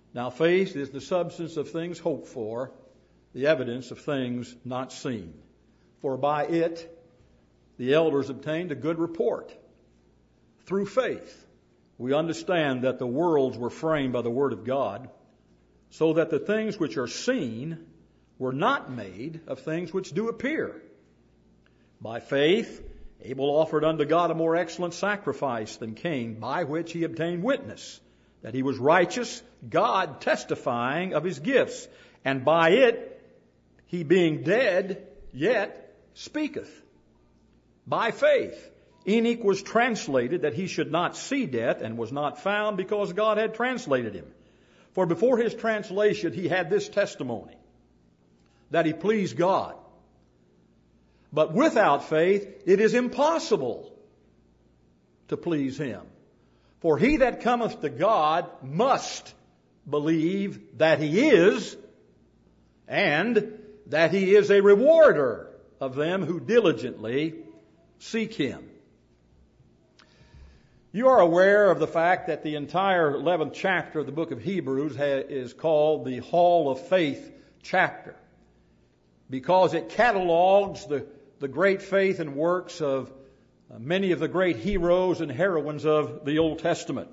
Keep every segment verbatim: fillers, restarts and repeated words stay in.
Now faith is the substance of things hoped for, the evidence of things not seen. For by it the elders obtained a good report. Through faith we understand that the worlds were framed by the word of God, so that the things which are seen were not made of things which do appear. By faith Abel offered unto God a more excellent sacrifice than Cain, by which he obtained witness that he was righteous, God testifying of his gifts, and by it he being dead yet speaketh. By faith Enoch was translated that he should not see death, and was not found, because God had translated him. For before his translation he had this testimony, that he pleased God. But without faith it is impossible to please him. For he that cometh to God must believe that he is, and that he is a rewarder of them who diligently seek him. You are aware of the fact that the entire eleventh chapter of the book of Hebrews is called the Hall of Faith chapter, because it catalogs the, the great faith and works of many of the great heroes and heroines of the Old Testament.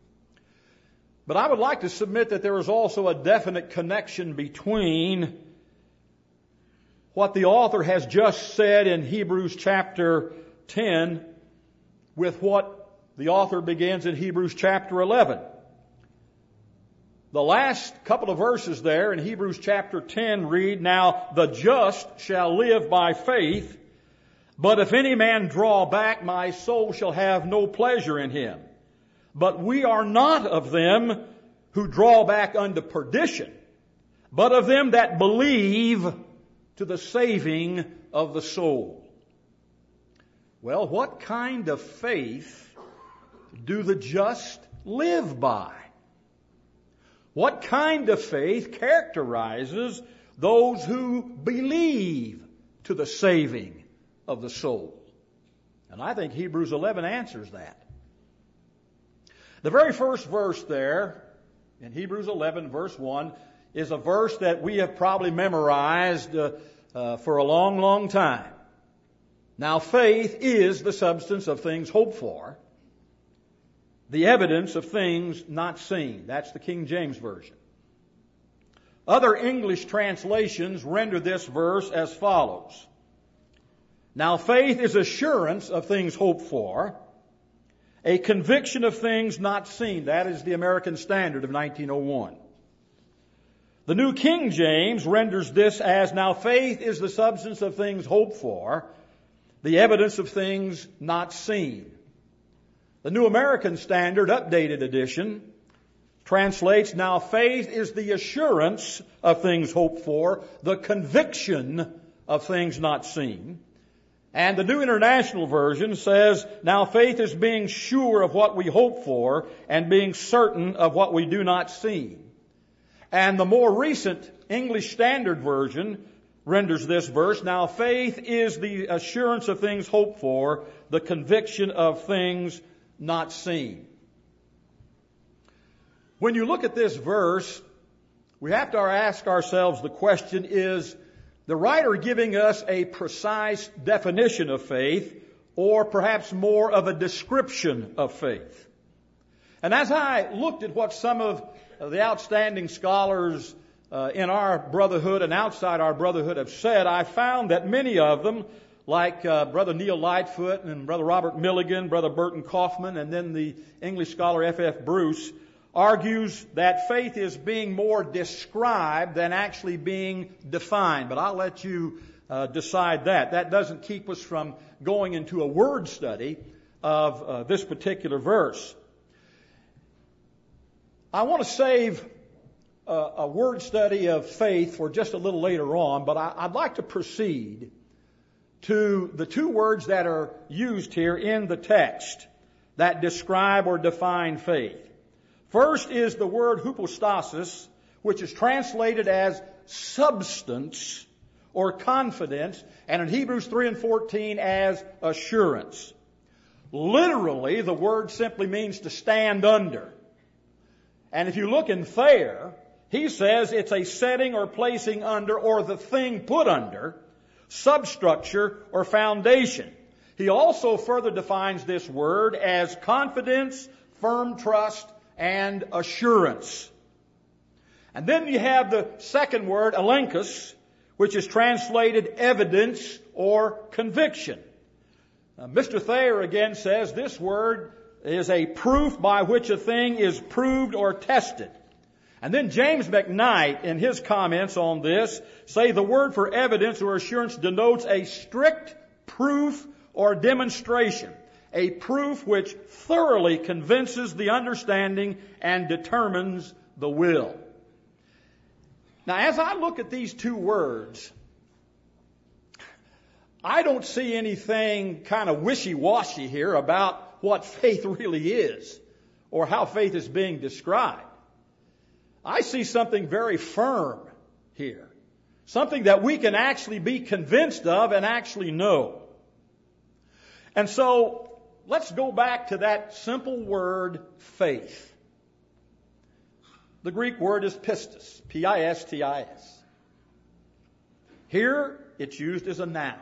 But I would like to submit that there is also a definite connection between what the author has just said in Hebrews chapter ten with what the author begins in Hebrews chapter eleven. The last couple of verses there in Hebrews chapter ten read, "Now the just shall live by faith, but if any man draw back, my soul shall have no pleasure in him. But we are not of them who draw back unto perdition, but of them that believe to the saving of the soul." Well, what kind of faith do the just live by? What kind of faith characterizes those who believe to the saving of the soul? And I think Hebrews eleven answers that. The very first verse there in Hebrews eleven verse one is a verse that we have probably memorized uh, uh, for a long, long time. Now faith is the substance of things hoped for, the evidence of things not seen. That's the King James Version. Other English translations render this verse as follows. Now faith is assurance of things hoped for, a conviction of things not seen. That is the American Standard of nineteen oh one. The New King James renders this as, now faith is the substance of things hoped for, the evidence of things not seen. The New American Standard Updated Edition translates, now faith is the assurance of things hoped for, the conviction of things not seen. And the New International Version says, now faith is being sure of what we hope for and being certain of what we do not see. And the more recent English Standard Version renders this verse, now faith is the assurance of things hoped for, the conviction of things not seen. When you look at this verse, we have to ask ourselves the question, is the writer giving us a precise definition of faith, or perhaps more of a description of faith? And as I looked at what some of the outstanding scholars uh, in our brotherhood and outside our brotherhood have said, I found that many of them, like uh, Brother Neil Lightfoot and Brother Robert Milligan, Brother Burton Kaufman, and then the English scholar F F Bruce, argues that faith is being more described than actually being defined. But I'll let you uh, decide that. That doesn't keep us from going into a word study of uh, this particular verse. I want to save a, a word study of faith for just a little later on, but I, I'd like to proceed to the two words that are used here in the text that describe or define faith. First is the word hypostasis, which is translated as substance or confidence, and in Hebrews three and fourteen as assurance. Literally, the word simply means to stand under. And if you look in Thayer, he says it's a setting or placing under or the thing put under, substructure or foundation. He also further defines this word as confidence, firm trust, and assurance. And then you have the second word, elenchus, which is translated evidence or conviction. Now, Mister Thayer again says this word is a proof by which a thing is proved or tested. And then James McKnight, in his comments on this, say the word for evidence or assurance denotes a strict proof or demonstration, a proof which thoroughly convinces the understanding and determines the will. Now, as I look at these two words, I don't see anything kind of wishy-washy here about what faith really is or how faith is being described. I see something very firm here, something that we can actually be convinced of and actually know. And so, let's go back to that simple word, faith. The Greek word is pistis, P I S T I S. Here, it's used as a noun.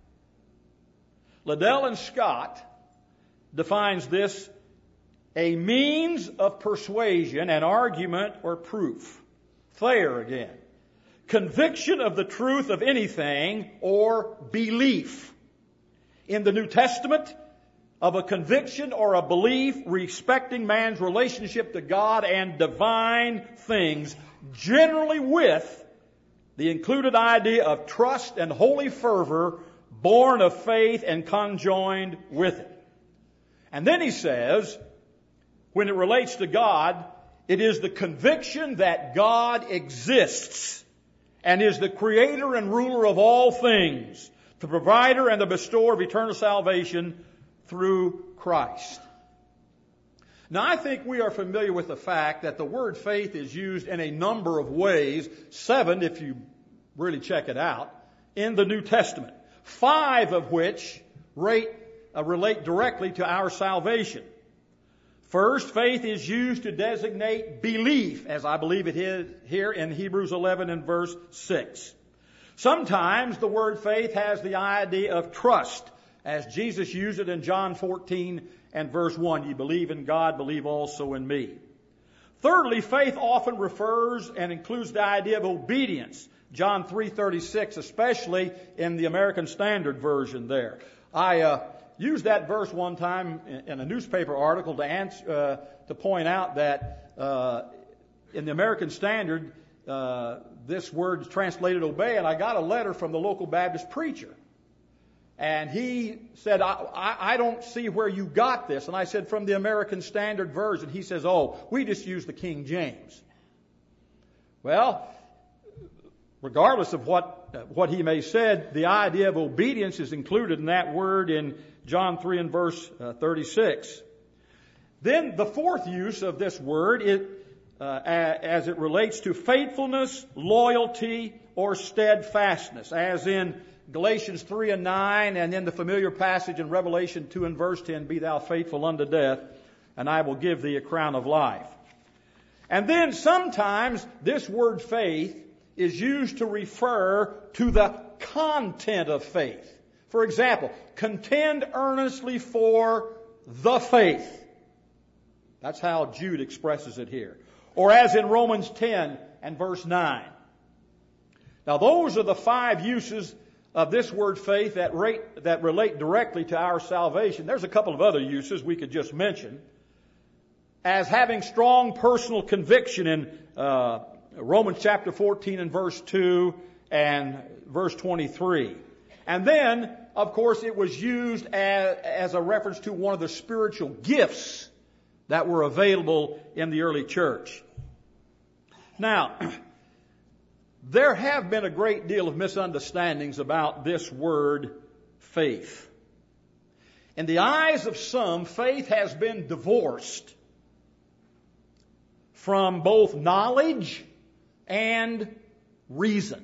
Liddell and Scott defines this a means of persuasion, an argument, or proof. Thayer again. Conviction of the truth of anything or belief. In the New Testament, of a conviction or a belief respecting man's relationship to God and divine things, generally with the included idea of trust and holy fervor born of faith and conjoined with it. And then he says, when it relates to God, it is the conviction that God exists and is the creator and ruler of all things, the provider and the bestower of eternal salvation through Christ. Now, I think we are familiar with the fact that the word faith is used in a number of ways, seven if you really check it out, in the New Testament, five of which rate, uh, relate directly to our salvation. First, faith is used to designate belief, as I believe it is here in Hebrews eleven and verse six. Sometimes the word faith has the idea of trust, as Jesus used it in John fourteen and verse one. You believe in God, believe also in me. Thirdly, faith often refers and includes the idea of obedience. John three thirty-six, especially in the American Standard Version there. I uh, used that verse one time in a newspaper article to answer, uh, to point out that uh, in the American Standard, uh, this word is translated obey, and I got a letter from the local Baptist preacher. And he said, I, I, I don't see where you got this. And I said, from the American Standard Version. He says, oh, we just use the King James. Well, regardless of what uh, what he may have said, the idea of obedience is included in that word in John three and verse uh, thirty-six. Then the fourth use of this word, it, uh, as it relates to faithfulness, loyalty, or steadfastness, as in Galatians three and nine, and then the familiar passage in Revelation two and verse ten, be thou faithful unto death, and I will give thee a crown of life. And then sometimes this word faith is used to refer to the content of faith. For example, contend earnestly for the faith. That's how Jude expresses it here. Or as in Romans ten and verse nine. Now those are the five uses of this word faith that, rate, that relate directly to our salvation. There's a couple of other uses we could just mention. As having strong personal conviction in uh, Romans chapter fourteen and verse two and verse twenty-three. And then, of course, it was used as, as a reference to one of the spiritual gifts that were available in the early church. Now, there have been a great deal of misunderstandings about this word faith. In the eyes of some, faith has been divorced from both knowledge and reason.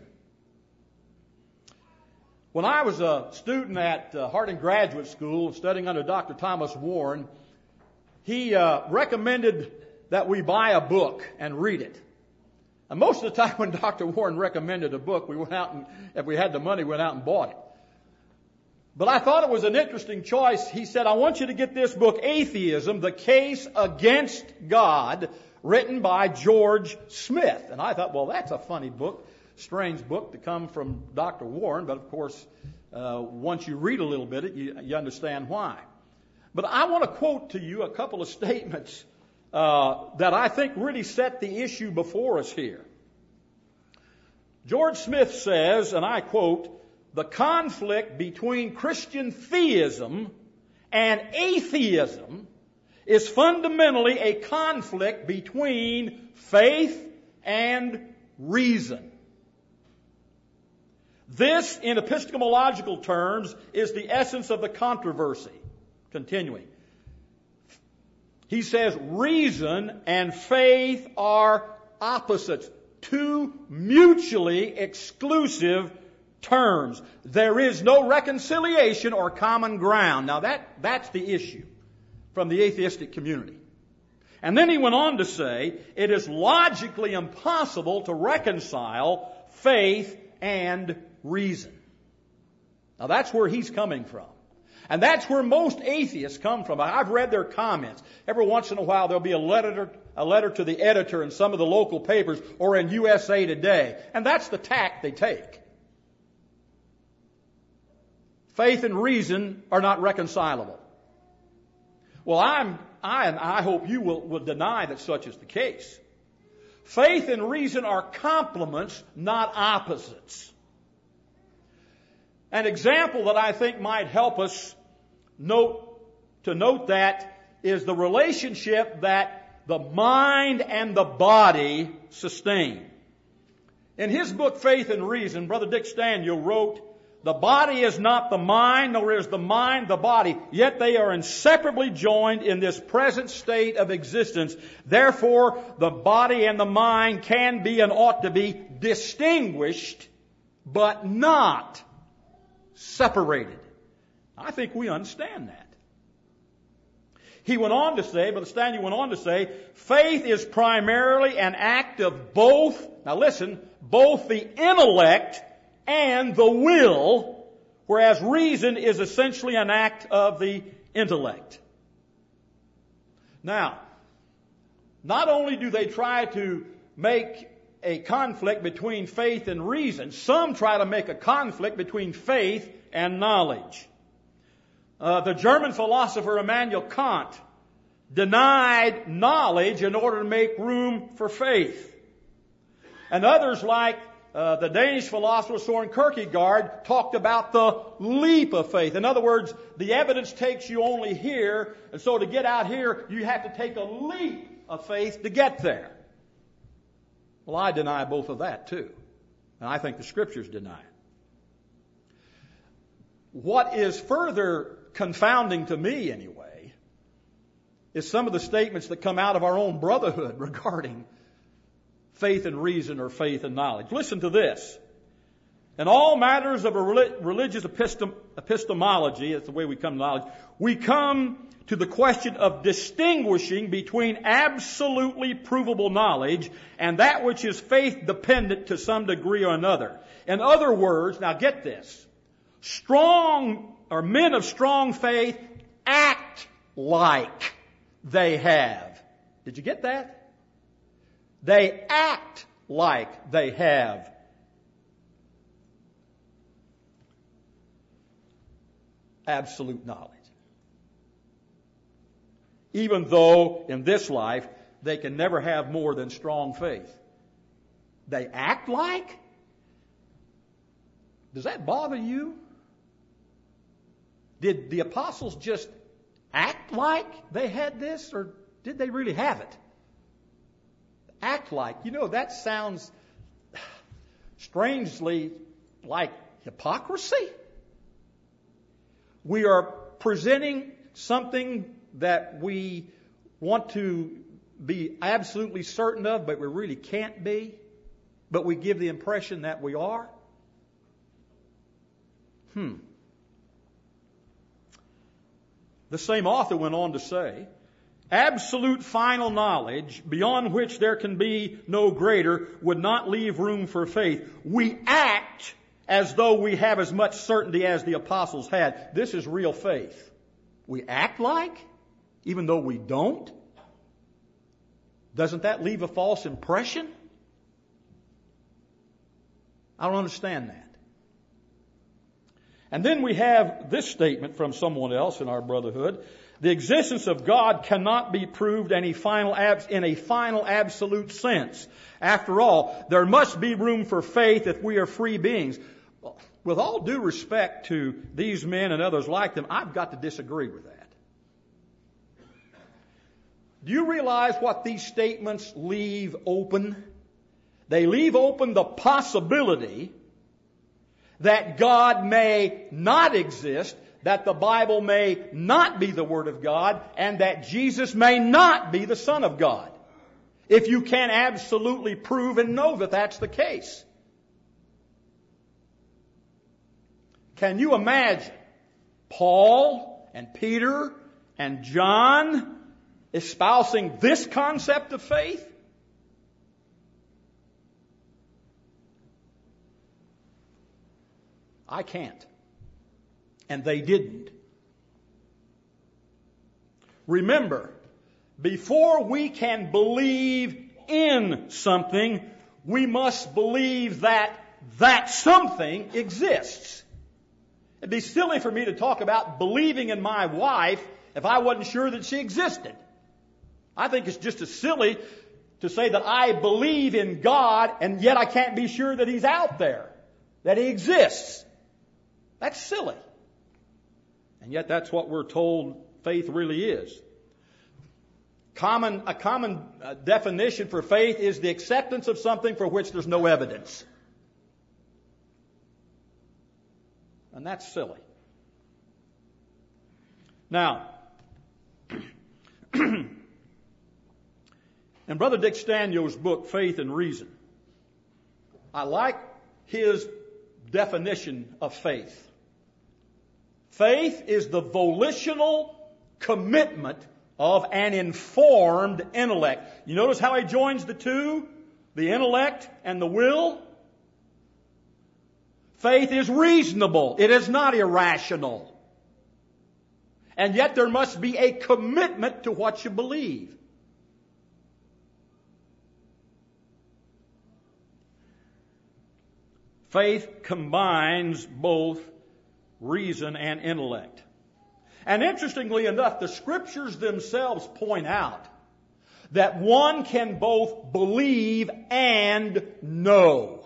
When I was a student at uh, Harding Graduate School studying under Doctor Thomas Warren, he uh, recommended that we buy a book and read it. And most of the time when Doctor Warren recommended a book, we went out and, if we had the money, went out and bought it. But I thought it was an interesting choice. He said, I want you to get this book, Atheism, The Case Against God, written by George Smith. And I thought, well, that's a funny book, strange book to come from Doctor Warren. But of course, uh, once you read a little bit, you, you understand why. But I want to quote to you a couple of statements uh, that I think really set the issue before us here. George Smith says, and I quote, the conflict between Christian theism and atheism is fundamentally a conflict between faith and reason. This, in epistemological terms, is the essence of the controversy. Continuing. He says, reason and faith are opposites, two mutually exclusive terms. There is no reconciliation or common ground. Now that, that's the issue from the atheistic community. And then he went on to say, it is logically impossible to reconcile faith and reason. Now that's where he's coming from. And that's where most atheists come from. I've read their comments. Every once in a while there'll be a letter, a letter to the editor in some of the local papers or in U S A Today. And that's the tack they take. Faith and reason are not reconcilable. Well, I'm, I, and I hope you will, will deny that such is the case. Faith and reason are complements, not opposites. An example that I think might help us note, to note that is the relationship that the mind and the body sustain. In his book, Faith and Reason, Brother Dick Staniel wrote, the body is not the mind, nor is the mind the body, yet they are inseparably joined in this present state of existence. Therefore, the body and the mind can be and ought to be distinguished, but not separated. I think we understand that. He went on to say, Brother Staniel went on to say, faith is primarily an act of both, now listen, both the intellect and the will, whereas reason is essentially an act of the intellect. Now, not only do they try to make a conflict between faith and reason, some try to make a conflict between faith and knowledge. Uh, the German philosopher Immanuel Kant denied knowledge in order to make room for faith. And others like Uh, the Danish philosopher Soren Kierkegaard talked about the leap of faith. In other words, the evidence takes you only here, and so to get out here, you have to take a leap of faith to get there. Well, I deny both of that too. And I think the Scriptures deny it. What is further confounding to me anyway, is some of the statements that come out of our own brotherhood regarding faith and reason or faith and knowledge. Listen to this. In all matters of a religious epistem- epistemology, that's the way we come to knowledge, we come to the question of distinguishing between absolutely provable knowledge and that which is faith dependent to some degree or another. In other words, now get this, strong or men of strong faith act like they have. Did you get that? They act like they have absolute knowledge. Even though in this life they can never have more than strong faith. They act like? Does that bother you? Did the apostles just act like they had this, or did they really have it? Act like. You know, that sounds strangely like hypocrisy. We are presenting something that we want to be absolutely certain of, but we really can't be, but we give the impression that we are. Hmm. The same author went on to say, absolute final knowledge, beyond which there can be no greater, would not leave room for faith. We act as though we have as much certainty as the apostles had. This is real faith. We act like, even though we don't. Doesn't that leave a false impression? I don't understand that. And then we have this statement from someone else in our brotherhood. The existence of God cannot be proved in a final, in a final absolute sense. After all, there must be room for faith if we are free beings. With all due respect to these men and others like them, I've got to disagree with that. Do you realize what these statements leave open? They leave open the possibility that God may not exist, that the Bible may not be the Word of God, and that Jesus may not be the Son of God. If you can absolutely prove and know that that's the case. Can you imagine Paul and Peter and John espousing this concept of faith? I can't. And they didn't. Remember, before we can believe in something, we must believe that that something exists. It'd be silly for me to talk about believing in my wife if I wasn't sure that she existed. I think it's just as silly to say that I believe in God and yet I can't be sure that He's out there, that He exists. That's silly. And yet that's what we're told faith really is. Common, a common uh, definition for faith is the acceptance of something for which there's no evidence. And that's silly. Now, in Brother Dick Stanyo's book, Faith and Reason, I like his definition of faith. Faith is the volitional commitment of an informed intellect. You notice how he joins the two? The intellect and the will? Faith is reasonable. It is not irrational. And yet there must be a commitment to what you believe. Faith combines both reason and intellect. And interestingly enough, the Scriptures themselves point out that one can both believe and know.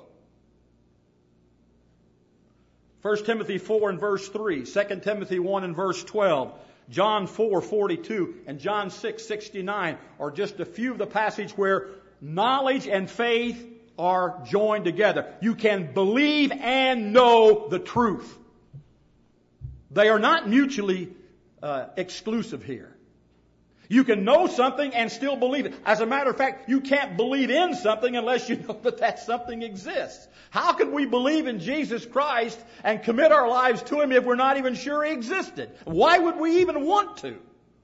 First Timothy four and verse three, Second Timothy one and verse twelve, John four forty-two, and John six sixty-nine are just a few of the passages where knowledge and faith are joined together. You can believe and know the truth. They are not mutually uh, exclusive here. You can know something and still believe it. As a matter of fact, you can't believe in something unless you know that that something exists. How could we believe in Jesus Christ and commit our lives to Him if we're not even sure He existed? Why would we even want to?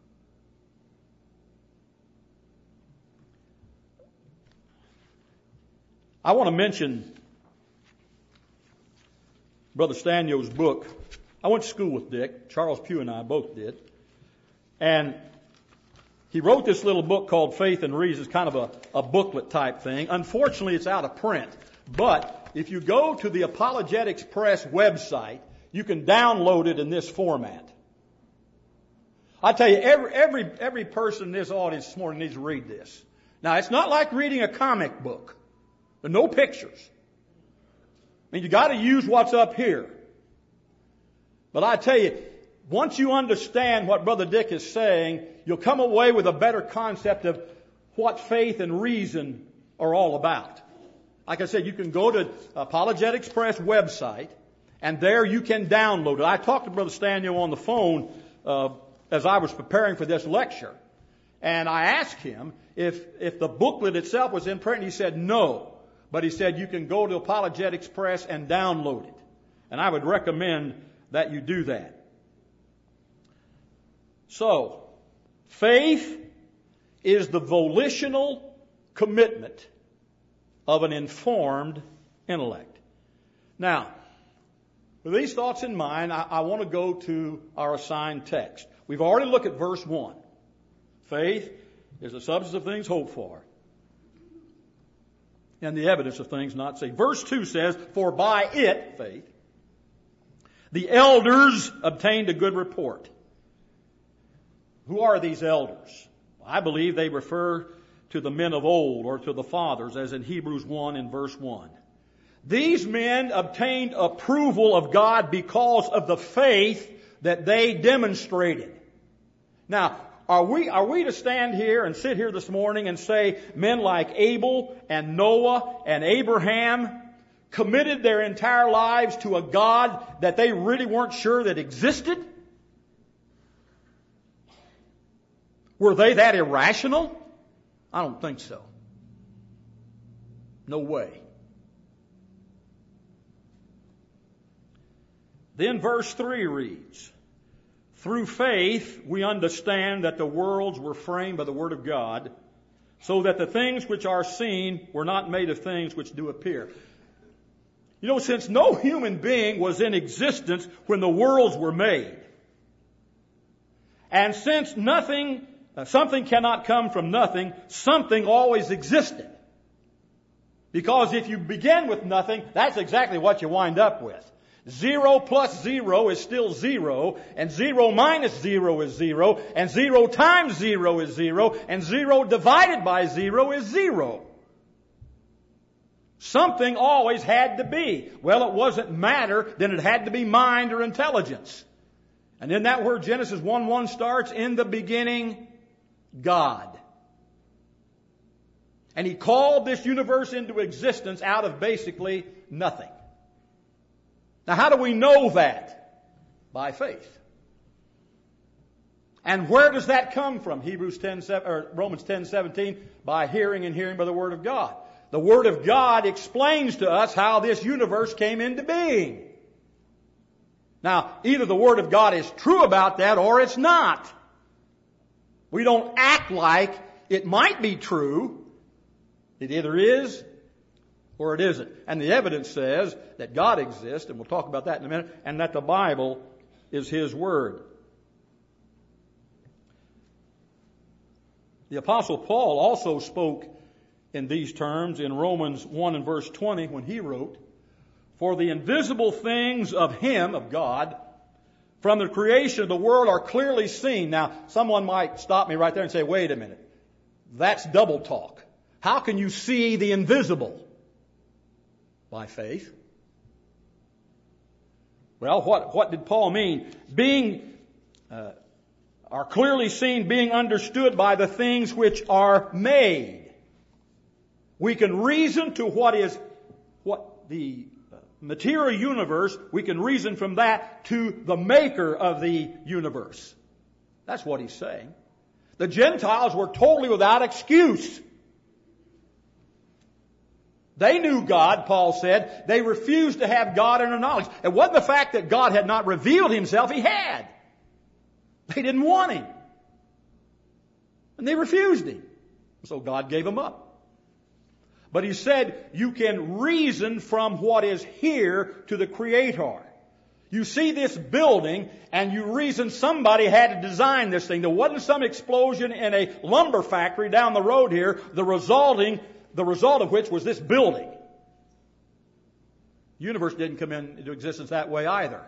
I want to mention Brother Stanyo's book. I went to school with Dick. Charles Pugh and I both did. And he wrote this little book called Faith and Reason. It's kind of a, a booklet type thing. Unfortunately, it's out of print. But if you go to the Apologetics Press website, you can download it in this format. I tell you, every, every, every person in this audience this morning needs to read this. Now, it's not like reading a comic book. There are no pictures. I mean, you got to use what's up here. But I tell you, once you understand what Brother Dick is saying, you'll come away with a better concept of what faith and reason are all about. Like I said, you can go to Apologetics Press website, and there you can download it. I talked to Brother Stanyo on the phone uh, as I was preparing for this lecture, and I asked him if if the booklet itself was in print, and he said no. But he said you can go to Apologetics Press and download it. And I would recommend that you do that. So, faith is the volitional commitment of an informed intellect. Now, with these thoughts in mind, I, I want to go to our assigned text. We've already looked at verse one. Faith is the substance of things hoped for, and the evidence of things not seen. Verse two says, for by it, faith, the elders obtained a good report. Who are these elders? I believe they refer to the men of old, or to the fathers, as in Hebrews one and verse one. These men obtained approval of God because of the faith that they demonstrated. Now, are we, are we to stand here and sit here this morning and say men like Abel and Noah and Abraham committed their entire lives to a God that they really weren't sure that existed? Were they that irrational? I don't think so. No way. Then verse three reads, through faith we understand that the worlds were framed by the word of God, so that the things which are seen were not made of things which do appear. You know, since no human being was in existence when the worlds were made, and since nothing, uh, something cannot come from nothing, something always existed. Because if you begin with nothing, that's exactly what you wind up with. Zero plus zero is still zero, and zero minus zero is zero, and zero times zero is zero, and zero divided by zero is zero. Something always had to be. Well, it wasn't matter, then it had to be mind or intelligence. And then that word Genesis one one starts, in the beginning, God. And He called this universe into existence out of basically nothing. Now, how do we know that? By faith. And where does that come from? Hebrews ten, or Romans ten seventeen, by hearing and hearing by the Word of God. The Word of God explains to us how this universe came into being. Now, either the Word of God is true about that or it's not. We don't act like it might be true. It either is or it isn't. And the evidence says that God exists, and we'll talk about that in a minute, and that the Bible is His Word. The Apostle Paul also spoke in these terms in Romans one and verse twenty when he wrote, for the invisible things of Him, of God, from the creation of the world are clearly seen. Now, someone might stop me right there and say, wait a minute. That's double talk. How can you see the invisible? By faith. Well, what, what did Paul mean? Being, uh, are clearly seen, being understood by the things which are made. We can reason to what is, what the material universe, we can reason from that to the maker of the universe. That's what he's saying. The Gentiles were totally without excuse. They knew God, Paul said. They refused to have God in their knowledge. It wasn't the fact that God had not revealed Himself. He had. They didn't want Him. And they refused Him. So God gave them up. But He said, you can reason from what is here to the Creator. You see this building and you reason somebody had to design this thing. There wasn't some explosion in a lumber factory down the road here, the resulting The result of which was this building. The universe didn't come into existence that way either.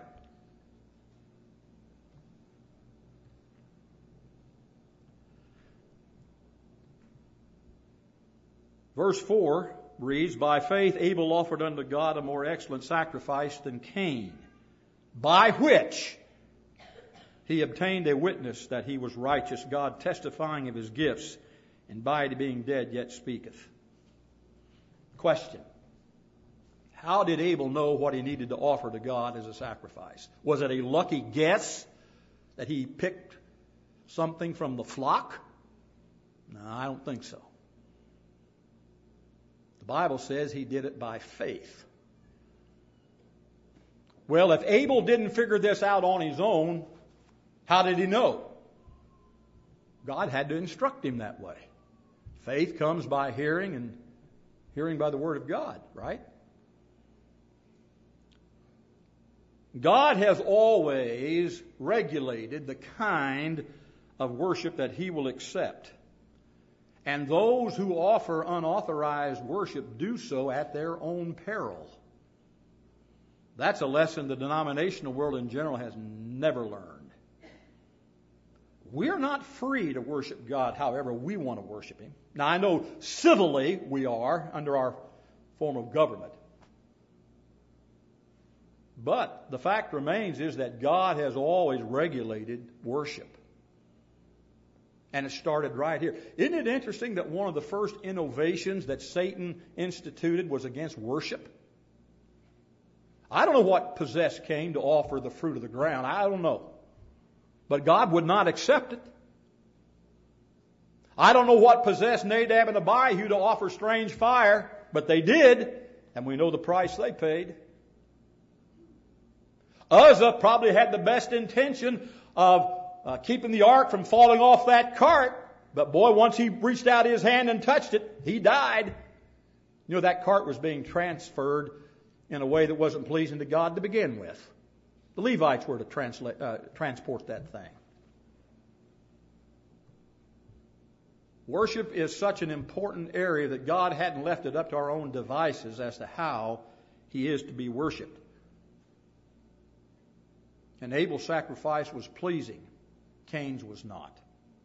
Verse four reads, by faith Abel offered unto God a more excellent sacrifice than Cain, by which he obtained a witness that he was righteous, God testifying of his gifts, and by it being dead yet speaketh. Question. How did Abel know what he needed to offer to God as a sacrifice? Was it a lucky guess that he picked something from the flock? No, I don't think so. The Bible says he did it by faith. Well, if Abel didn't figure this out on his own, how did he know? God had to instruct him that way. Faith comes by hearing, and hearing by the Word of God, right? God has always regulated the kind of worship that He will accept. And those who offer unauthorized worship do so at their own peril. That's a lesson the denominational world in general has never learned. We're not free to worship God however we want to worship Him. Now, I know civilly we are under our form of government. But the fact remains is that God has always regulated worship. And it started right here. Isn't it interesting that one of the first innovations that Satan instituted was against worship? I don't know what possessed Cain to offer the fruit of the ground. I don't know. But God would not accept it. I don't know what possessed Nadab and Abihu to offer strange fire, but they did, and we know the price they paid. Uzzah probably had the best intention of uh, keeping the ark from falling off that cart, but boy, once he reached out his hand and touched it, he died. You know, that cart was being transferred in a way that wasn't pleasing to God to begin with. The Levites were to translate, uh, transport that thing. Worship is such an important area that God hadn't left it up to our own devices as to how He is to be worshipped. And Abel's sacrifice was pleasing. Cain's was not.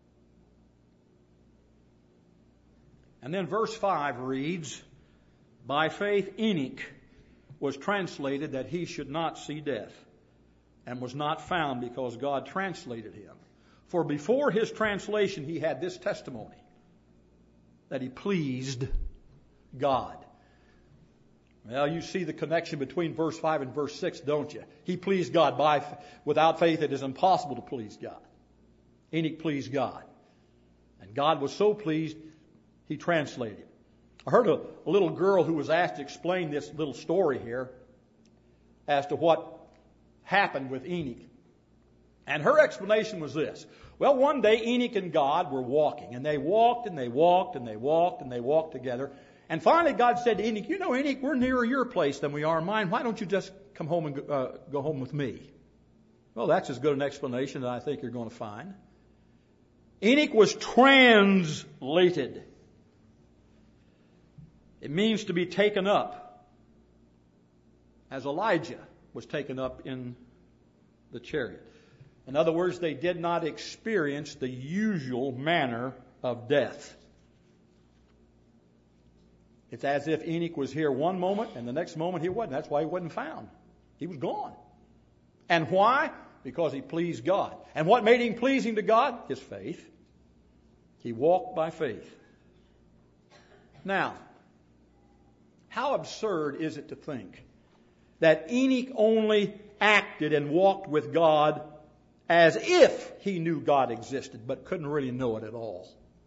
And then verse five reads, by faith Enoch was translated that he should not see death, and was not found because God translated him. For before his translation he had this testimony, that he pleased God. Well, you see the connection between verse five and verse six, don't you? He pleased God. By without faith it is impossible to please God. Enoch pleased God. And God was so pleased, He translated. I heard a, a little girl who was asked to explain this little story here as to what happened with Enoch. And her explanation was this. Well, one day Enoch and God were walking, and they walked and they walked and they walked and they walked together. And finally God said to Enoch, you know, Enoch, we're nearer your place than we are mine. Why don't you just come home and go, uh, go home with me? Well, that's as good an explanation that I think you're going to find. Enoch was translated. It means to be taken up, as Elijah was taken up in the chariot. In other words, they did not experience the usual manner of death. It's as if Enoch was here one moment and the next moment he wasn't. That's why he wasn't found. He was gone. And why? Because he pleased God. And what made him pleasing to God? His faith. He walked by faith. Now, how absurd is it to think that Enoch only acted and walked with God as if he knew God existed, but couldn't really know it at all.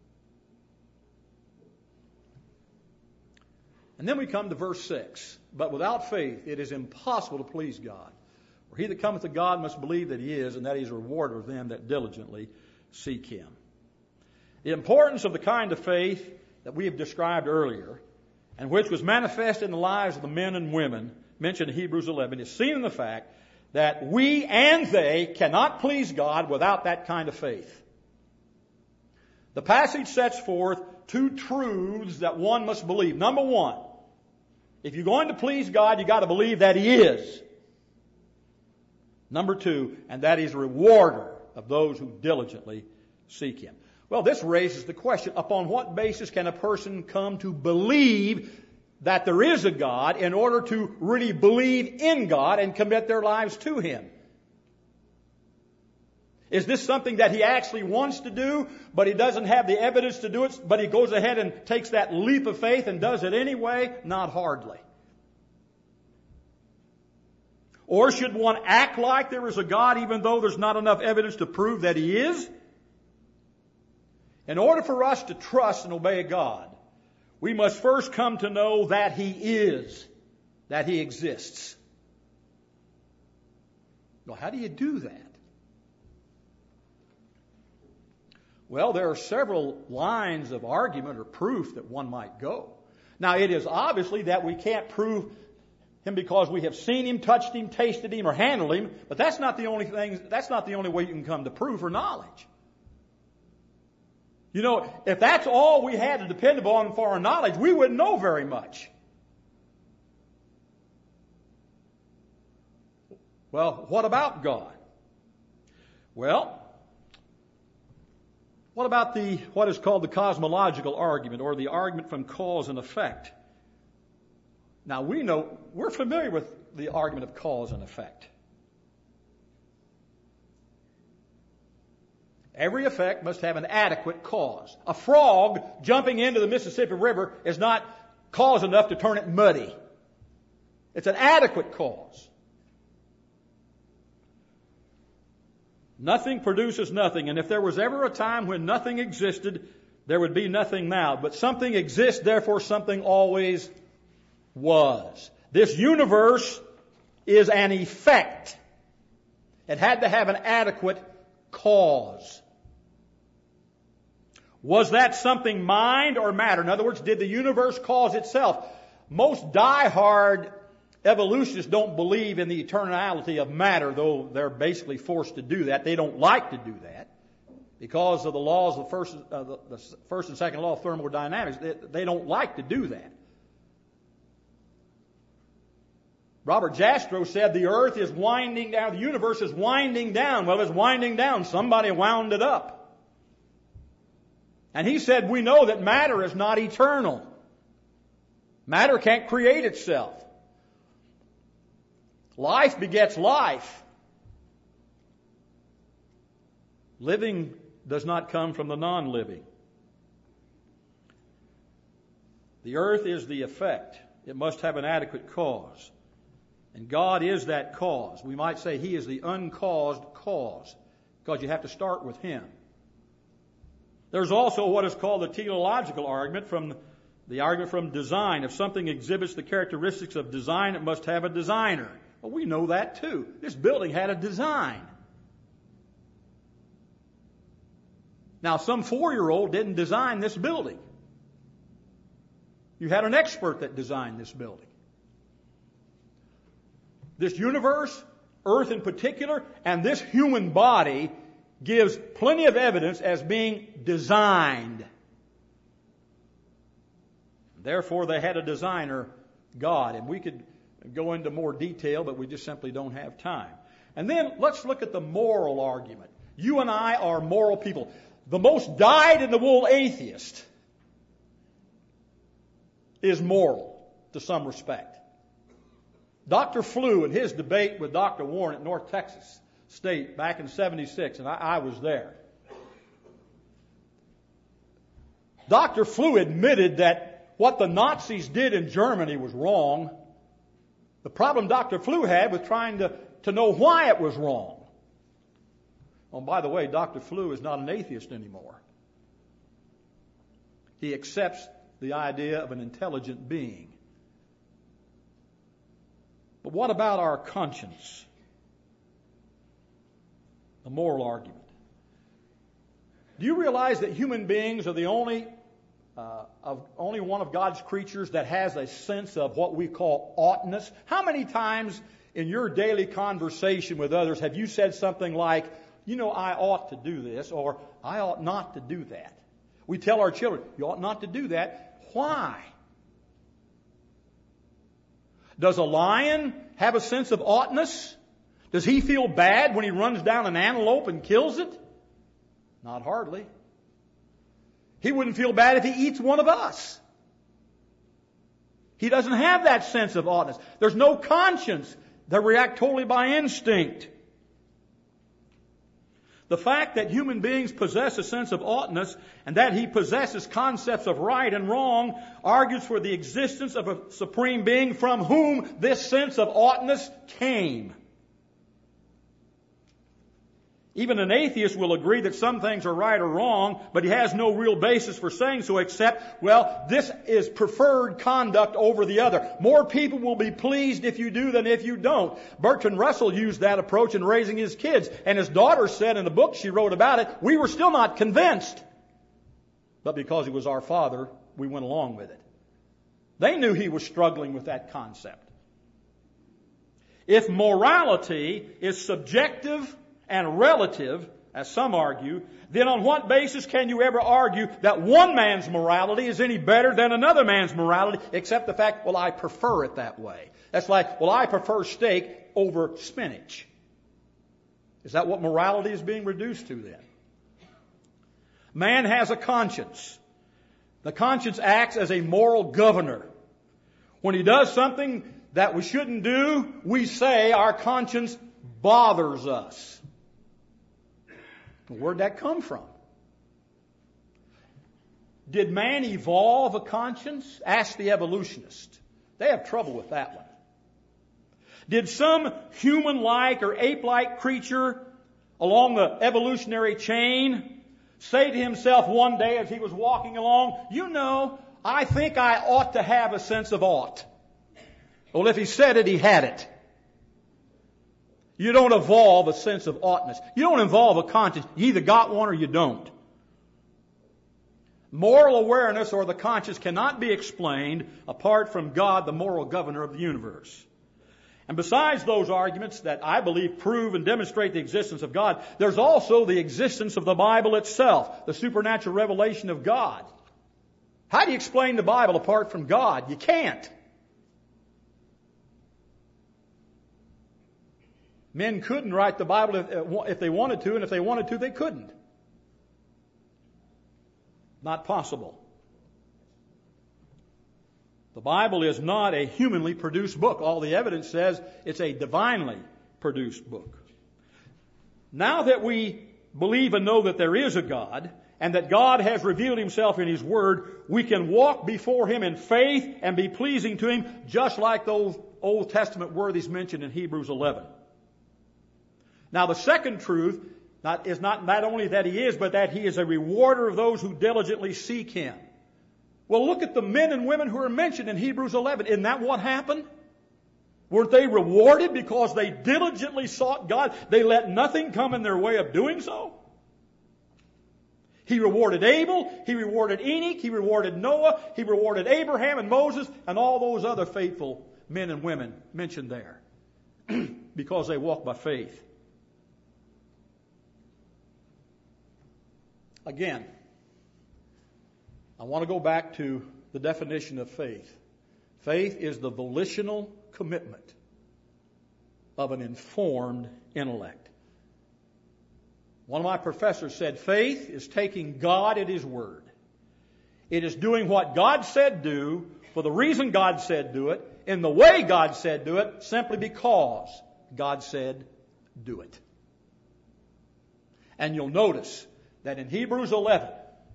And then we come to verse six. But without faith it is impossible to please God. For he that cometh to God must believe that He is, and that He is a rewarder of them that diligently seek Him. The importance of the kind of faith that we have described earlier, and which was manifest in the lives of the men and women mentioned in Hebrews eleven, is seen in the fact that we and they cannot please God without that kind of faith. The passage sets forth two truths that one must believe. Number one, if you're going to please God, you've got to believe that He is. Number two, and that He's a rewarder of those who diligently seek Him. Well, this raises the question, upon what basis can a person come to believe that there is a God in order to really believe in God and commit their lives to Him? Is this something that he actually wants to do, but he doesn't have the evidence to do it, but he goes ahead and takes that leap of faith and does it anyway? Not hardly. Or should one act like there is a God even though there's not enough evidence to prove that He is? In order for us to trust and obey God, we must first come to know that He is, that He exists. Well, how do you do that? Well, there are several lines of argument or proof that one might go. Now, it is obviously that we can't prove Him because we have seen Him, touched Him, tasted Him, or handled Him, but that's not the only thing, that's not the only way you can come to proof or knowledge. You know, if that's all we had to depend upon for our knowledge, we wouldn't know very much. Well, what about God? Well, what about the what is called the cosmological argument, or the argument from cause and effect? Now, we know, we're familiar with the argument of cause and effect. Every effect must have an adequate cause. A frog jumping into the Mississippi River is not cause enough to turn it muddy. It's an adequate cause. Nothing produces nothing, and if there was ever a time when nothing existed, there would be nothing now. But something exists, therefore something always was. This universe is an effect. It had to have an adequate cause. Was that something mind or matter? In other words, did the universe cause itself? Most die-hard evolutionists don't believe in the eternality of matter, though they're basically forced to do that. They don't like to do that because of the laws of the first, uh, the, the first and second law of thermodynamics. They, they don't like to do that. Robert Jastrow said the earth is winding down, the universe is winding down. Well, it's winding down. Somebody wound it up. And he said we know that matter is not eternal. Matter can't create itself. Life begets life. Living does not come from the non-living. The earth is the effect. It must have an adequate cause. And God is that cause. We might say He is the uncaused cause, because you have to start with Him. There's also what is called the teleological argument, from the argument from design. If something exhibits the characteristics of design, it must have a designer. Well, we know that too. This building had a design. Now, some four-year-old didn't design this building. You had an expert that designed this building. This universe, earth in particular, and this human body gives plenty of evidence as being designed. Therefore, they had a designer, God. And we could go into more detail, but we just simply don't have time. And then let's look at the moral argument. You and I are moral people. The most dyed-in-the-wool atheist is moral to some respect. Doctor Flew, in his debate with Doctor Warren at North Texas State back in seventy-six, and I, I was there. Doctor Flew admitted that what the Nazis did in Germany was wrong. The problem Doctor Flew had was trying to, to know why it was wrong. Oh, by the way, Doctor Flew is not an atheist anymore. He accepts the idea of an intelligent being. But what about our conscience? The moral argument. Do you realize that human beings are the only uh, of only one of God's creatures that has a sense of what we call oughtness? How many times in your daily conversation with others have you said something like, you know, I ought to do this, or I ought not to do that? We tell our children, you ought not to do that. Why? Does a lion have a sense of oughtness? Does he feel bad when he runs down an antelope and kills it? Not hardly. He wouldn't feel bad if he eats one of us. He doesn't have that sense of oughtness. There's no conscience. They react totally by instinct. The fact that human beings possess a sense of oughtness and that he possesses concepts of right and wrong argues for the existence of a supreme being from whom this sense of oughtness came. Even an atheist will agree that some things are right or wrong, but he has no real basis for saying so except, well, this is preferred conduct over the other. More people will be pleased if you do than if you don't. Bertrand Russell used that approach in raising his kids, and his daughter said in the book she wrote about it, we were still not convinced. but because He was our Father, we went along with it. They knew He was struggling with that concept. If morality is subjective and relative, as some argue, then on what basis can you ever argue that one man's morality is any better than another man's morality, except the fact, well, I prefer it that way. That's like, well, I prefer steak over spinach. Is that what morality is being reduced to then? Man has a conscience. The conscience acts as a moral governor. When he does something that we shouldn't do, we say our conscience bothers us. Where'd that come from? Did man evolve a conscience? Ask the evolutionists. They have trouble with that one. Did some human-like or ape-like creature along the evolutionary chain say to himself one day as he was walking along, you know, I think I ought to have a sense of ought. Well, if he said it, he had it. You don't evolve a sense of oughtness. You don't evolve a conscience. You either got one or you don't. Moral awareness or the conscience cannot be explained apart from God, the moral governor of the universe. And besides those arguments that I believe prove and demonstrate the existence of God, there's also the existence of the Bible itself, the supernatural revelation of God. How do you explain the Bible apart from God? You can't. Men couldn't write the Bible if, if they wanted to, and if they wanted to, they couldn't. Not possible. The Bible is not a humanly produced book. All the evidence says it's a divinely produced book. Now that we believe and know that there is a God, and that God has revealed Himself in His Word, we can walk before Him in faith and be pleasing to Him, just like those Old Testament worthies mentioned in Hebrews eleven. Now the second truth not, is not, not only that He is, but that He is a rewarder of those who diligently seek Him. Well, look at the men and women who are mentioned in Hebrews eleven. Isn't that what happened? Weren't they rewarded because they diligently sought God? They let nothing come in their way of doing so? He rewarded Abel, He rewarded Enoch, He rewarded Noah, He rewarded Abraham and Moses and all those other faithful men and women mentioned there because they walked by faith. Again, I want to go back to the definition of faith. Faith is the volitional commitment of an informed intellect. One of my professors said, faith is taking God at His word. It is doing what God said do, for the reason God said do it, in the way God said do it, simply because God said do it. And you'll notice that in Hebrews eleven,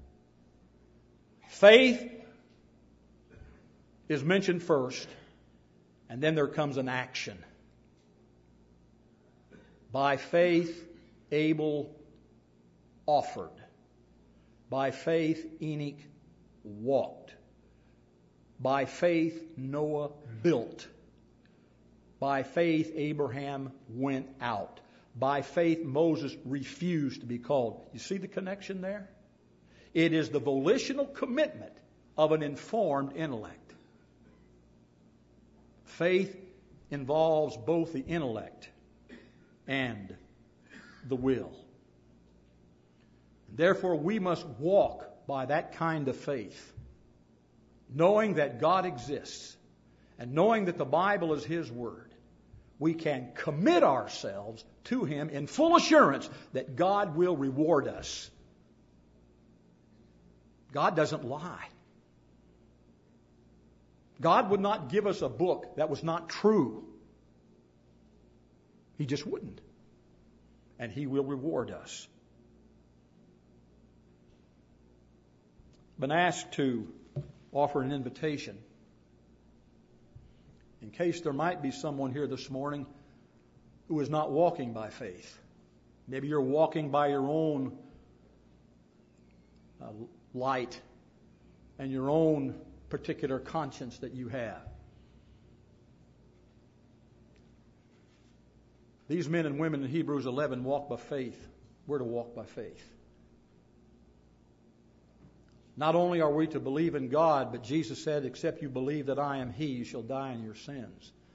faith is mentioned first, and then there comes an action. By faith, Abel offered. By faith, Enoch walked. By faith, Noah built. By faith, Abraham went out. By faith, Moses refused to be called. You see the connection there? It is the volitional commitment of an informed intellect. Faith involves both the intellect and the will. Therefore, we must walk by that kind of faith, knowing that God exists and knowing that the Bible is His Word. We can commit ourselves to Him in full assurance that God will reward us. God doesn't lie. God would not give us a book that was not true. He just wouldn't. And He will reward us. Been asked to offer an invitation in case there might be someone here this morning who is not walking by faith. Maybe you're walking by your own uh, light and your own particular conscience that you have. These men and women in Hebrews eleven walk by faith. We're to walk by faith. Not only are we to believe in God, but Jesus said, except you believe that I am He, you shall die in your sins.